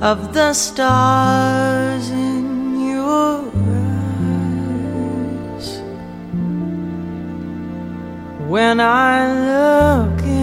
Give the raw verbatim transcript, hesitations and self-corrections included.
of the stars in your eyes. When I look